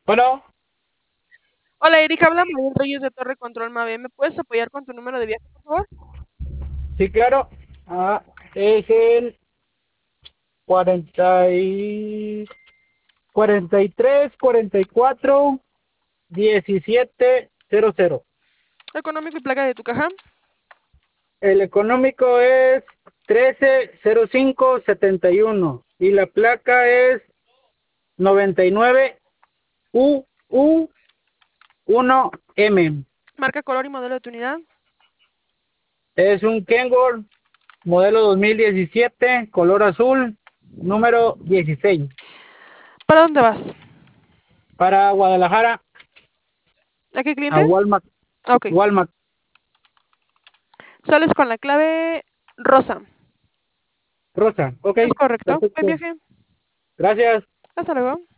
Bueno, Hola Erika, habla Manuel Reyes de Torre Control Mave. ¿Me puedes apoyar con tu número de viaje, por favor? sí, claro. Es el 43 44 17 00. Económico y placa de tu caja. El económico es 130571 y la placa es 99 UU 1M. Marca, color y modelo de tu unidad. Es un Kenworth modelo 2017, color azul, número 16. ¿Para dónde vas? Para Guadalajara, ¿A qué a cliente? Walmart. Ok. Walmart. Sales con la clave rosa. Rosa, ok, Es correcto. Buen perfecto. viaje. Gracias. Hasta luego.